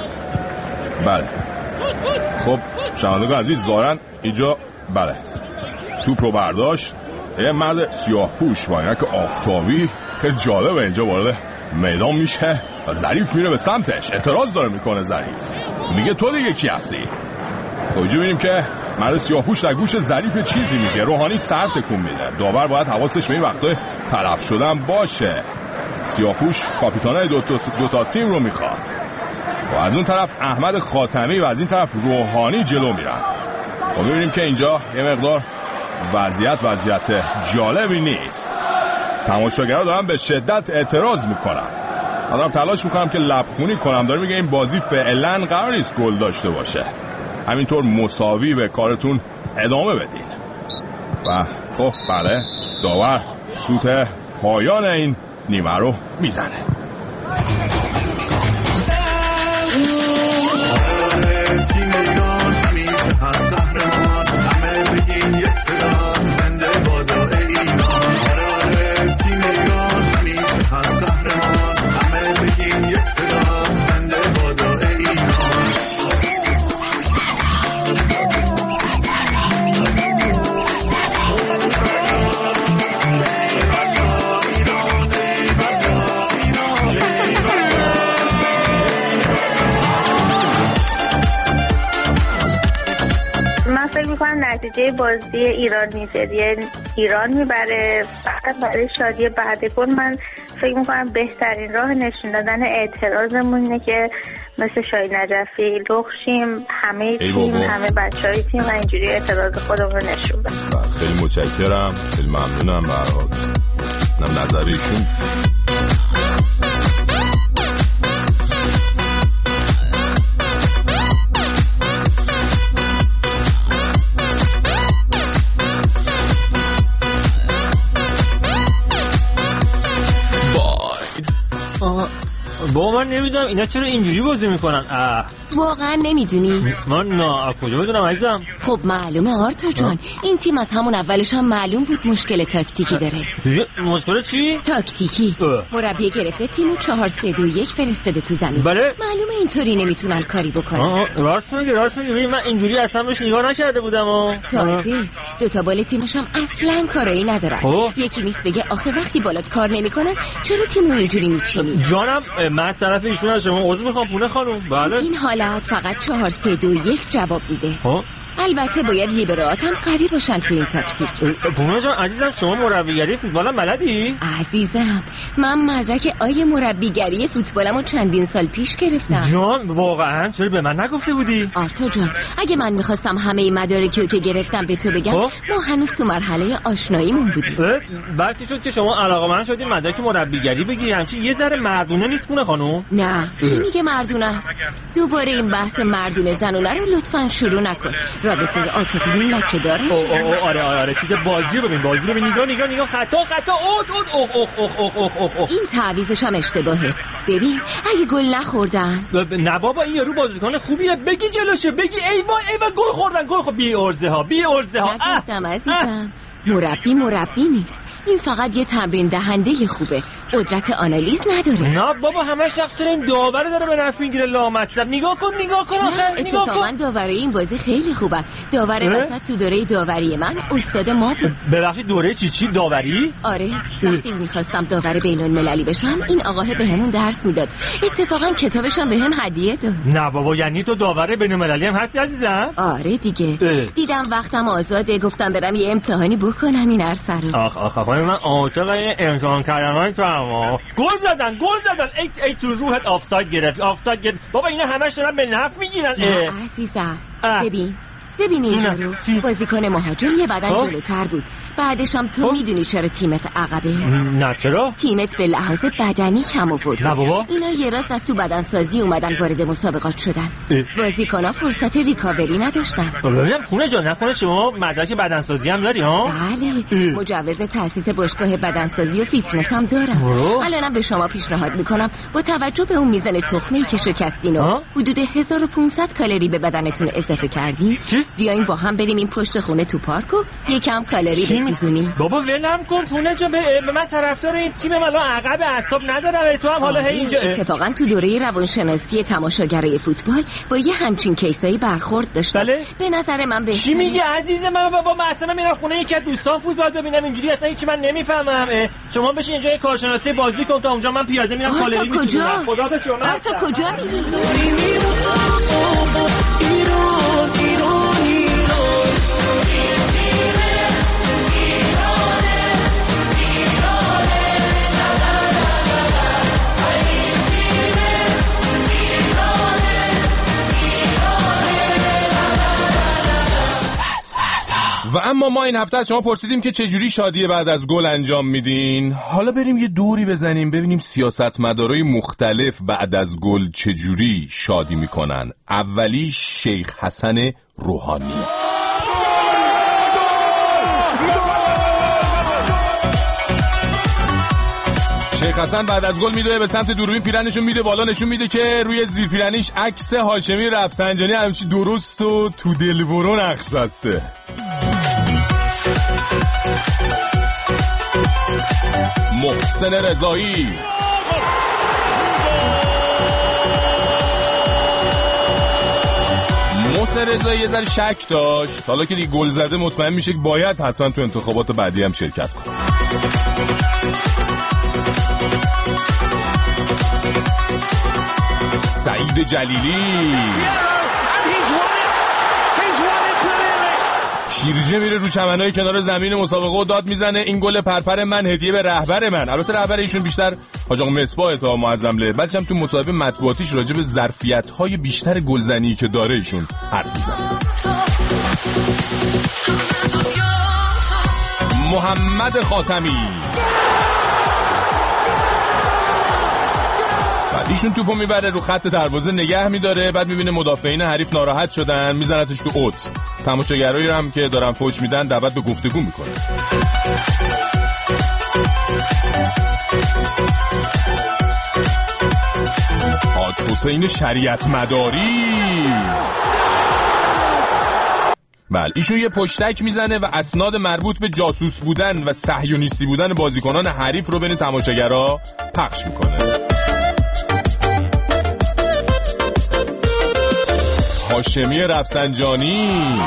بله خب شنوندگان عزیز، ظاهرا اینجا بله توپ رو برداشت یه مرد سیاه پوش با اینک آفتابی. خیلی جالبه اینجا وارد میدان میشه و ظریف میره به سمتش، اعتراض داره میکنه. ظریف میگه تو دیگه کی هستی؟ خب اینجا میبینیم که مرد سیاه پوش در گوش ظریف چیزی میگه. روحانی سر تکون میده. داور باید حواسش به این وقتای تلف شدن باشه. سیاه پوش کاپیتانای دو, دو, دو تا تیم رو میخواد و از اون طرف احمد خاتمی و از این طرف روحانی جلو میرن. و میبینیم که اینجا یه مقدار وضعیت وضعیت جالبی نیست. تماشاگرها دارن به شدت اعتراض میکنن. من دارم تلاش میکنم که لبخونی کنم. دارم میگه این بازی فعلا قرار نیست گل داشته باشه، همینطور مساوی به کارتون ادامه بدین. و خب بله، داور سوت پایان این نیمه رو میزنه. تیم ایران همیشه هست قهرمان، همه بگیم یک صدا زنده بادا ایران. آره تیم ایران همیشه هست قهرمان، همه بگیم یک صدا زنده بادا ایران. فکر میکنم نتیجه بازی ایران نیجریه ایران میبره. فقط برای شادی بعد گل من فکر میکنم بهترین راه نشون دادن اعتراضمون اینه که مثل شاهین نجفی لخشیم، همه تیم همه بچه های تیم و اینجوری اعتراض خودمون رو نشون بدیم. خیلی متشکرم، خیلی ممنونم. برای نظریشون با من نمیدونم اینا چرا اینجوری بازی میکنن. اه واقعا نمیدونی؟ من نه، کجا بدونم عزیزم؟ خب معلومه آرتا جان، این تیم از همون اولش هم معلوم بود مشکل تاکتیکی داره. مشکل چی؟ تاکتیکی. مربی گرفته تیمو چهار سه دو یک فرستاده تو زمین. بله؟ معلومه اینطوری نمیتونن کاری بکنن. راست میگی راست میگی من اینجوری اصلا بهش نگاه نکرده بودم. تازه دو تا بال تیمش هم اصلا کاری ندارن. یکی نیست بگه آخه وقتی بالات کار نمیکنن چرا تیمو اینجوری میچینی؟ جانم من از طرف ایشون از شما عذر میخوام پونه خانم. بله این حالت فقط چهار سه دو یک جواب میده. البته باید لیبرات هم قوی باشن تو این تاکتیک. پونا جان عزیزم شما مربیگری فوتبالم بلدی؟ عزیزم من مدرک آی مربیگری فوتبالمو چندین سال پیش گرفتم. جان واقعا چرا به من نگفته بودی؟ آرتا جان اگه من میخواستم همه این مدارکی که گرفتم به تو بگم ما هنوز تو مرحله آشناییمون بودیم. بعد شد که شما علاقه‌مند شدین مدرک مربیگری بگیری همچین یه ذره مردونه نیست پونه خانم؟ نه کی میگه مردونه است؟ دوباره این بحث مردونه زنونه رو لطفاً شروع نکن. رابطه عاطفی لکه‌دار میشه. آره آره آره چیز بازی ببین بازی ببین نگاه نگاه نگاه خطا خطا اوت اوت اوخ اوخ اوخ اوخ اوخ اوخ اوخ این تعویضش هم اشتباهه. ببین اگه گل نخوردن نه بابا این یارو بازیکن خوبیه بگی جلوشه بگی ای وای ای وای گل خوردن گل خب بی ارزه ها بی ارزه ها نگفتم عزیزم مربی مربی نیست این فقط یه تمرین دهنده خوبه قدرت آنالیز نداره. نه بابا همه شخص این داوره داره به نفع میگیره لامصب نگاه کن نگاه کن آخه نگاه کن. اتفاقا داوره این بازی خیلی خوبه. داور وسط تو دوره داوری من استاد ما بود. ببخشید دوره چی چی داوری؟ آره وقتی می‌خواستم داور بین‌المللی بشم این آقا بهمون درس میداد. اتفاقا کتابش هم بهم هدیه داد. نه بابا یعنی تو داور بین‌المللی هم هستی عزیزم؟ آره دیگه اه. دیدم وقتم آزاده گفتم برم یه امتحانی بکنم این عرصه رو. آخ آخ آخ من عاشق این امتحان کردن تو گل زدن گل زدن ای ای تو روحت آفساید گرفت آفساید گرفت بابا اینا همش دارن به نفع میگیرن. نه عزیزم ببین ببین اینجا رو بازیکن مهاجم یه بدن جلوتر بود بعدش هم تو میدونی چرا تیمت عقبه؟ نه چرا؟ تیمت به لحاظ بدنی کم آورد. نه بابا اینا یه راست از تو بدنسازی اومدن وارد مسابقات شدن. بازیکن‌ها فرصت ریکاوری نداشتن. ببینم خونه جان نکنه شما مدرک بدنسازی هم داری ها؟ بله مجوز تأسیس باشگاه بدنسازی و فیتنس هم دارم. الانم به شما پیشنهاد میکنم با توجه به اون میزان تخمی که شکستین و حدود هزار و پانصد کالری به بدنتون اضافه کردین بیاین با هم بریم این پشت خونه تو پارک و یکم کالری بسوزونیم. بابا ولم کن پونه جا به من طرفدار این تیم الان عقب اعصاب ندارم تو هم حالا هی اینجا اتفاقا تو دوره روانشناسی تماشاگرای فوتبال با یه همچین کیسایی برخورد داشتم. بله؟ به نظر من بهتره. چی میگی عزیز من بابا من اصلا میرم خونه یکی از دوستان فوتبال ببینم اینجوری اصلا هیچ من نمیفهمم. شما بشین اینجا یه کارشناسی بازی کن تا اونجا من پیاده میرم کالری میسوزونم. خدا به شما تا کجا میری؟ و اما ما این هفته از شما پرسیدیم که چجوری شادی بعد از گل انجام میدین. حالا بریم یه دوری بزنیم ببینیم سیاستمدارای مختلف بعد از گل چجوری شادی میکنن. اولی شیخ حسن روحانی. شیخ حسن بعد از گل میدوه به سمت دوربین پیرنشون میده بالا نشون میده که روی زیر پیرنش عکس هاشمی رفسنجانی همچی درست و تو دلبرو نقش بسته. محسن رضایی محسن رضایی یه ذره شک داشت حالا که دیگه گل زده مطمئن میشه که باید حتما تو انتخابات بعدی هم شرکت کنه. سعید جلیلی شیرجه میره رو چمنای کنار زمین مسابقه و داد میزنه این گل پرپر من هدیه به رهبر من. البته رهبر ایشون بیشتر حاج آقا مصباح تا معظمله. بعدش هم تو مصاحبه مطبوعاتیش راجع به ظرفیت‌های بیشتر گلزنی که داره ایشون حرف میزنه. محمد خاتمی ایشون توپو میبره رو خط دروازه نگه میداره بعد میبینه مدافعین حریف ناراحت شدن میزنتش تو اوت. تماشاگرایی هم که دارن فوش میدن دعوت به گفتگو میکنه. حاج حسین شریعت مداری بله ایشون یه پشتک میزنه و اسناد مربوط به جاسوس بودن و صهیونیستی بودن بازیکنان حریف رو بین تماشاگرها پخش میکنه. هاشمی رفسنجانی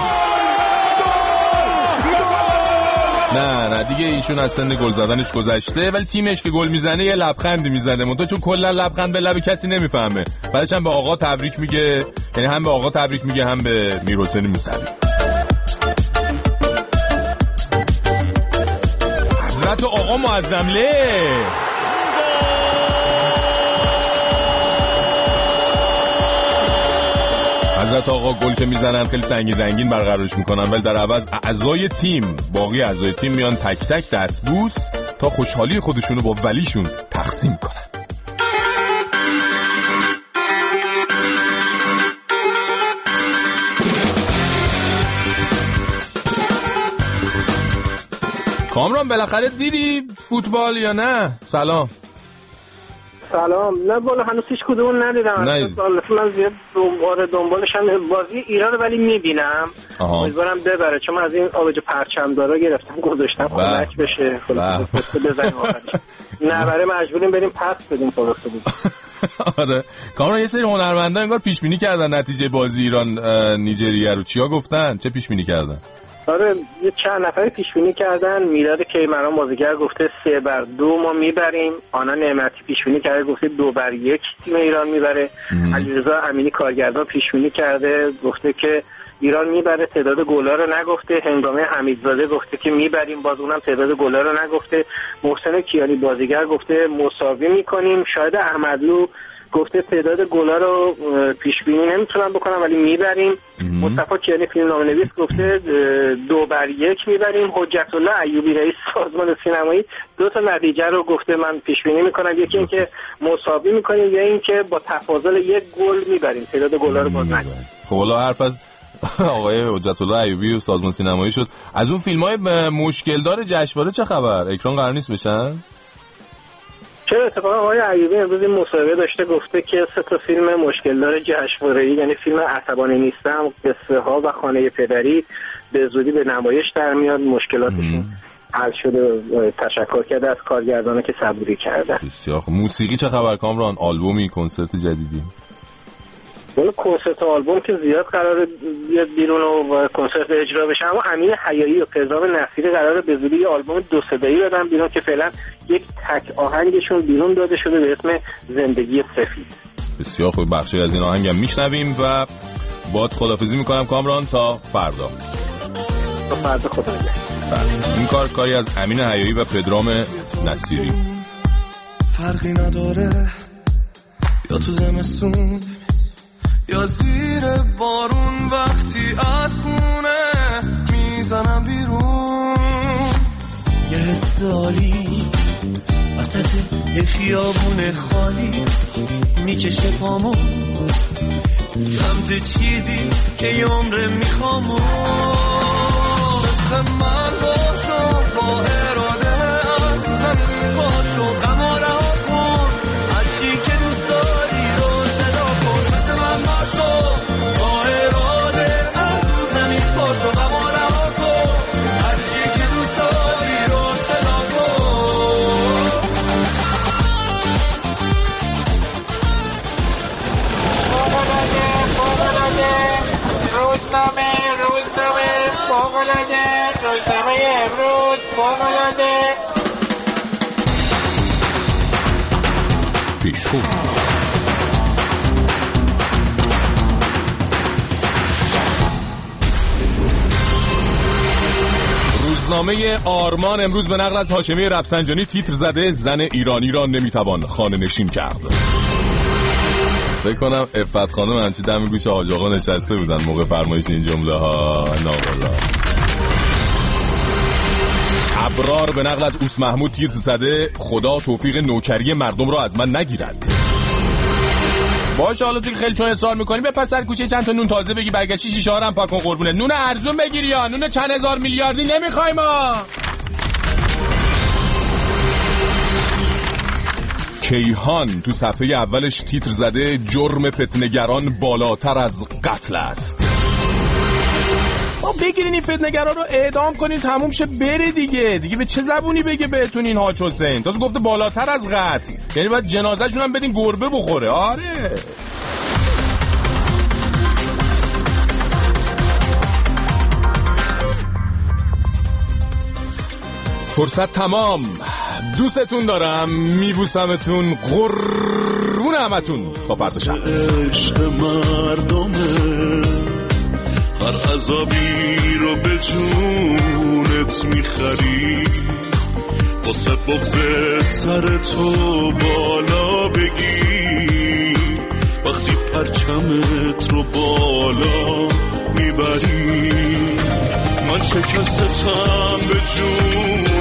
نه نه دیگه ایشون از سن گل زدنش گذشته ولی تیمش که گل میزنه یه لبخندی میزنه منتها چون کلا لبخند به لب کسی نمیفهمه. بعدش هم به آقا تبریک میگه یعنی هم به آقا تبریک میگه هم به میرحسین موسوی. حضرت آقا معظمله. حضرت آقا گل که میزنن خیلی سنگین زنگین برقرارش میکنن، ولی در عوض اعضای تیم باقی اعضای تیم میان تک تک دستبوس تا خوشحالی خودشونو با ولیشون تقسیم کنن. کامران بالاخره دیدی فوتبال یا نه؟ سلام. سلام. نه والا هنوز هیچ کدوم ندیدم. من زیاد دنبال دنبالشم بازی ایران ولی میبینم. امیدوارم ببره چون من از این آبج پرچمدارا گرفتم گذاشتم خنک بشه. خلاص بزنیم آخرش. نبره مجبوریم بریم پس بدیم خلاص بود. آره. کامران یه سری هنرمندا انگار پیش بینی کردن نتیجه بازی ایران نیجریه رو. چیا گفتن؟ چه پیش بینی کردن؟ آره یه چند نفر پیش بینی کردن. میلاد کیمران بازیگر گفته سه بر دو ما میبریم. آنا نعمتی پیش بینی کرده گفته دو بر یک تیم ایران میبره. علیرضا امینی کارگردان پیش بینی کرده گفته که ایران میبره، تعداد گل‌ها رو نگفته. هنگامه حمیدزاده گفته که میبریم، باز اونم تعداد گل‌ها رو نگفته. محسن کیانی بازیگر گفته مساوی میکنیم. شاهد احمدلو گفته تعداد گل‌ها رو پیش بینی نمیتونم بکنم ولی میبریم. مصطفی کیانی فیلمنامه‌نویس گفته دو بر یک میبریم. حجت الله ایوبی رئیس سازمان سینمایی دو تا نتیجه رو گفته من پیش بینی میکنم، یکی این که مساوی میکنیم یا این که با تفاضل یک گل میبریم، تعداد گل‌ها رو باز نگیم. خب حالا حرف از آقای حجت الله ایوبی و سازمان سینمایی شد. از اون فیلم‌های مشکل داره جشنواره چه خبر؟ اکران قرار نیست بشن؟ چرا اتفاقا آقای ایوبی امروز این مصاحبه داشته گفته که سه تا فیلم مشکل داره جشنواره‌ای، یعنی فیلم عصبانی نیستم، قصه ها و خانه پدری به زودی به نمایش در میاد، مشکلاتشون حل شده. تشکر کرده از کارگردانه که صبوری کرده. بسیار خوب. موسیقی چه خبر کامران؟ آلبومی، کنسرت جدیدی؟ والا کنسرت آلبوم که زیاد قراره بیاد بیرون و کنسرت اجرا بشه، اما امین حیایی و پدرام نصیری قراره به زودی آلبوم دو صدایی بدن بیرون که فعلا یک تک آهنگشون بیرون داده شده به اسم زندگی سفید. بسیار خوب. بخشی از این آهنگم میشنویم و باهات خداحافظی میکنم کامران تا فردا. تا فردا خدا نگهدار. این کار کاری از امین حیایی و پدرام نصیری. فرقی نداره یا تو زمستون یا زیر بارون، وقتی از خونه میزنم بیرون یه حس عالی وسط یه خیابون خالی میکشه پامو سمت چیزی که یه عمره میخوامو. مثل من باشو با اراده از زمین باشو غم و رها کن، هرچی که دوست داری رو صدا کن. مثل من باشو با اراده از زمین باشو غم و رها کن، هرچی که دوست داری رو صدا کن. روزنامه روزنامه فوق‌العاده روزنامه امروز فوق‌العاده پیشخون. روزنامه آرمان امروز به نقل از هاشمی رفسنجانی تیتر زده زن ایرانی را نمیتوان خانه نشین کرد. فکر کنم عفت خانم همچی دم گوش حاج آقا نشسته بودن موقع فرمایش این جمله ها. ناوالا. ابرار به نقل از اوس محمود تیتر زده خدا توفیق نوکری مردم را از من نگیرد. باشه حالا تو خیلی چون اصرار میکنی به پسر کوچه چند تا نون تازه بگی برگشتی شیشه ها رو هم پاک کن قربونه. نون ارزون بگیر یا نون چند هزار میلیاردی نمیخوایم ما. کیهان تو صفحه اولش تیتر زده جرم فتنه‌گران بالاتر از قتل است. با بگیرین این فتنه‌گرا رو اعدام کنین تموم شه بره دیگه. دیگه به چه زبونی بگه بهتون این حاج حسین؟ تازه گفته بالاتر از قتل، یعنی باید جنازه‌شون هم بدین گربه بخوره. آره فرصت تمام. دوستتون دارم، میبوسمتون، قربون همتون. تا فردا شب. عشق مردمه هر عذابی رو به جونت میخری، واسه بغزت سر تو بالا بگی، وقتی پرچمت رو بالا میبری. من شکستم به جون